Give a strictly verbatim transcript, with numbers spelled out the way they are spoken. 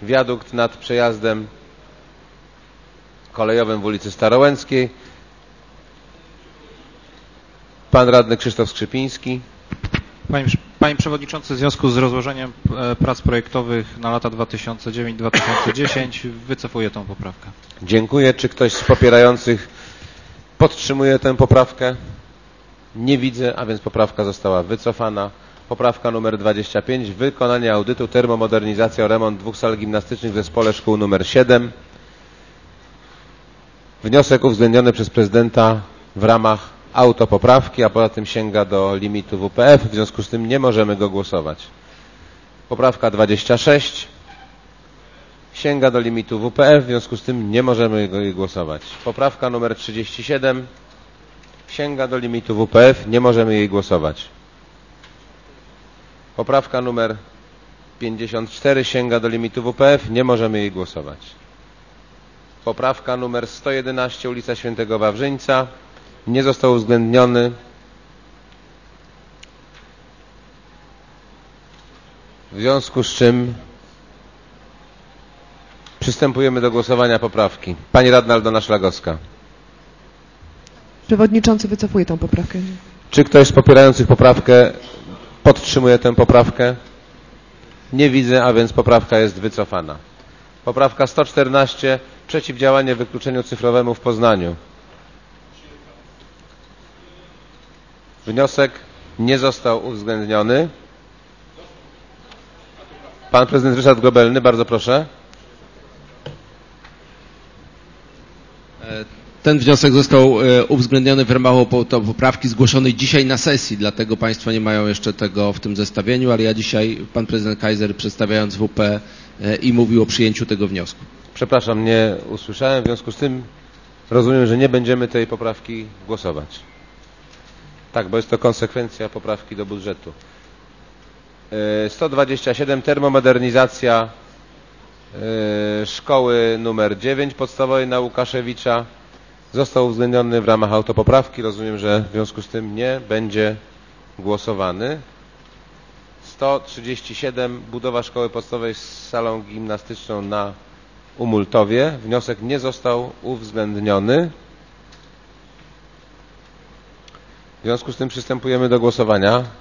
wiadukt nad przejazdem kolejowym w ulicy Starołęckiej. Pan radny Krzysztof Skrzypiński. Panie, Panie Przewodniczący, w związku z rozłożeniem prac projektowych na lata dwa tysiące dziewiąty do dwa tysiące dziesiątego wycofuję tą poprawkę. Dziękuję. Czy ktoś z popierających podtrzymuje tę poprawkę? Nie widzę, a więc poprawka została wycofana. Poprawka numer dwadzieścia pięć. Wykonanie audytu, termomodernizacja, remont dwóch sal gimnastycznych w zespole szkół numer siedem. Wniosek uwzględniony przez prezydenta w ramach autopoprawki, a poza tym sięga do limitu W P F. W związku z tym nie możemy go głosować. Poprawka dwadzieścia sześć. Sięga do limitu W P F. W związku z tym nie możemy go głosować. Poprawka numer trzydzieści siedem. Sięga do limitu W P F. Nie możemy jej głosować. Poprawka numer pięćdziesiąt cztery sięga do limitu W P F. Nie możemy jej głosować. Poprawka numer sto jedenaście ulica Świętego Wawrzyńca. Nie został uwzględniony. W związku z czym przystępujemy do głosowania poprawki. Pani radna Aldona Szlagowska. Przewodniczący wycofuje tą poprawkę. Czy ktoś z popierających poprawkę podtrzymuje tę poprawkę? Nie widzę, a więc poprawka jest wycofana. Poprawka sto czternaście. Przeciwdziałanie wykluczeniu cyfrowemu w Poznaniu. Wniosek nie został uwzględniony. Pan prezydent Ryszard Grobelny, bardzo proszę. Ten wniosek został uwzględniony w ramach poprawki zgłoszonej dzisiaj na sesji, dlatego Państwo nie mają jeszcze tego w tym zestawieniu, ale ja dzisiaj, pan prezydent Kaiser, przedstawiając W P, i mówił o przyjęciu tego wniosku. Przepraszam, nie usłyszałem, w związku z tym rozumiem, że nie będziemy tej poprawki głosować. Tak, bo jest to konsekwencja poprawki do budżetu. sto dwadzieścia siedem. Termomodernizacja szkoły numer dziewięć podstawowej na Łukaszewicza. Został uwzględniony w ramach autopoprawki. Rozumiem, że w związku z tym nie będzie głosowany. sto trzydzieści siedem. Budowa szkoły podstawowej z salą gimnastyczną na Umultowie. Wniosek nie został uwzględniony. W związku z tym przystępujemy do głosowania.